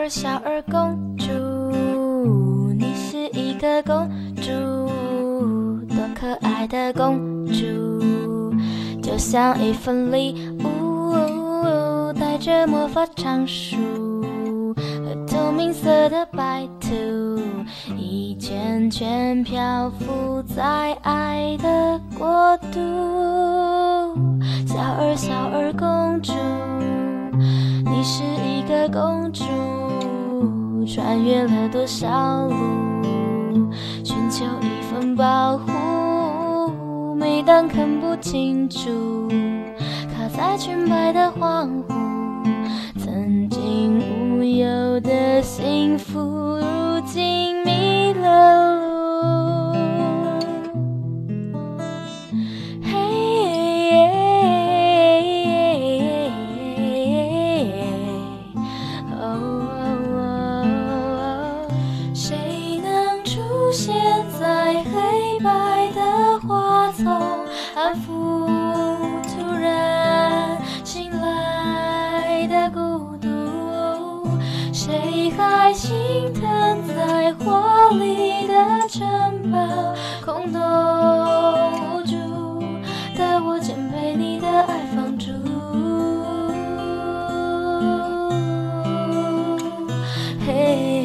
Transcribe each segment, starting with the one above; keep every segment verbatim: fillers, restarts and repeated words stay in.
儿小儿公主，你是一个公主，多可爱的公主，就像一份礼物，带着魔法长梳和透明色的白兔，一圈圈漂浮在爱的国度。小儿小儿公主，你是一个公主，穿越了多少路，寻求一份保护。每当看不清楚，卡在裙摆的恍惚，曾经无忧的幸福，如今迷了路。出现在黑白的花丛，安抚突然醒来的孤独。谁还心疼在华丽的城堡，空洞无助的我正被你的爱放逐。嘿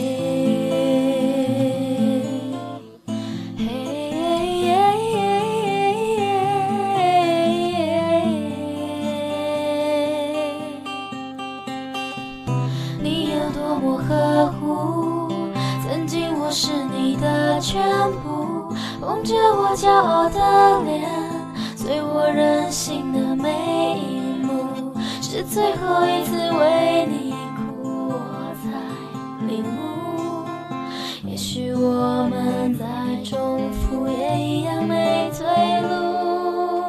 多么呵护，曾经我是你的全部，捧着我骄傲的脸，随我任性的每一幕，是最后一次为你哭，我才领悟，也许我们在重复也一样没退路。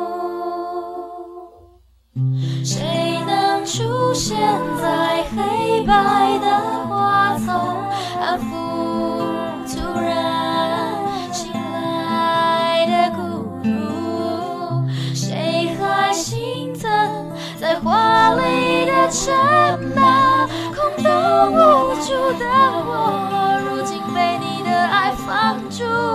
谁能出现在黑白的花丛，安抚突然醒来的孤独？谁还心疼在华丽的城堡，空洞无助的我，如今被你的爱放逐。